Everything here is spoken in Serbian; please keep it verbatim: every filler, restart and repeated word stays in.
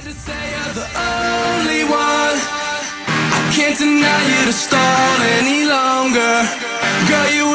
The only one I can't deny you to stall any longer. Girl, you